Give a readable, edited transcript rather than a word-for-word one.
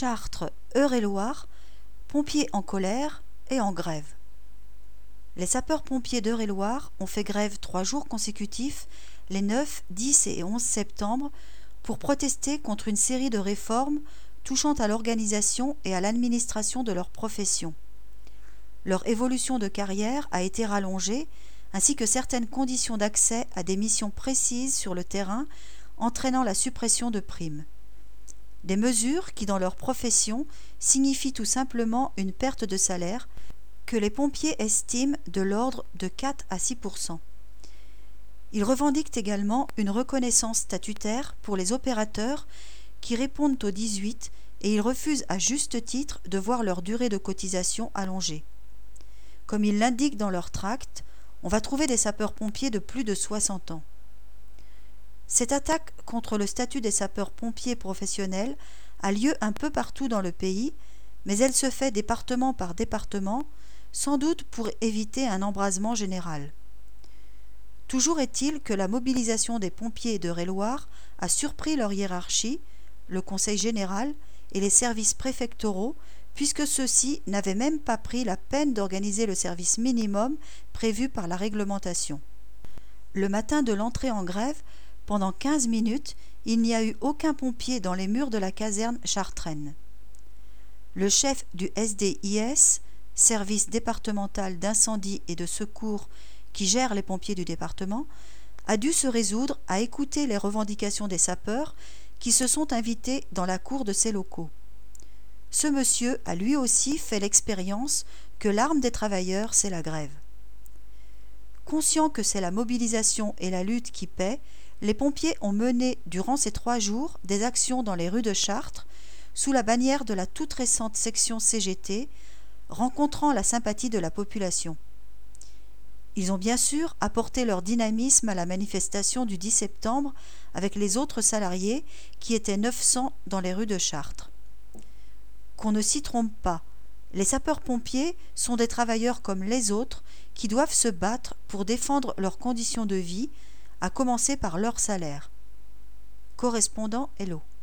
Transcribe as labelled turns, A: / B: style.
A: Chartres, Eure-et-Loir, pompiers en colère et en grève. Les sapeurs-pompiers d'Eure-et-Loir ont fait grève 3 jours consécutifs, les 9, 10 et 11 septembre, pour protester contre une série de réformes touchant à l'organisation et à l'administration de leur profession. Leur évolution de carrière a été rallongée, ainsi que certaines conditions d'accès à des missions précises sur le terrain, entraînant la suppression de primes. Des mesures qui, dans leur profession, signifient tout simplement une perte de salaire que les pompiers estiment de l'ordre de 4 à 6%. Ils revendiquent également une reconnaissance statutaire pour les opérateurs qui répondent au 18 et ils refusent à juste titre de voir leur durée de cotisation allongée. Comme ils l'indiquent dans leur tract, on va trouver des sapeurs-pompiers de plus de 60 ans. Cette attaque contre le statut des sapeurs-pompiers professionnels a lieu un peu partout dans le pays, mais elle se fait département par département, sans doute pour éviter un embrasement général. Toujours est-il que la mobilisation des pompiers d'Eure-et-Loir a surpris leur hiérarchie, le conseil général et les services préfectoraux, puisque ceux-ci n'avaient même pas pris la peine d'organiser le service minimum prévu par la réglementation. Le matin de l'entrée en grève, pendant 15 minutes, il n'y a eu aucun pompier dans les murs de la caserne chartraine. Le chef du SDIS, service départemental d'incendie et de secours qui gère les pompiers du département, a dû se résoudre à écouter les revendications des sapeurs qui se sont invités dans la cour de ses locaux. Ce monsieur a lui aussi fait l'expérience que l'arme des travailleurs, c'est la grève. Conscients que c'est la mobilisation et la lutte qui paient, les pompiers ont mené durant ces 3 jours des actions dans les rues de Chartres sous la bannière de la toute récente section CGT, rencontrant la sympathie de la population. Ils ont bien sûr apporté leur dynamisme à la manifestation du 10 septembre avec les autres salariés qui étaient 900 dans les rues de Chartres. Qu'on ne s'y trompe pas, les sapeurs-pompiers sont des travailleurs comme les autres qui doivent se battre pour défendre leurs conditions de vie, à commencer par leur salaire. Correspondant Hello.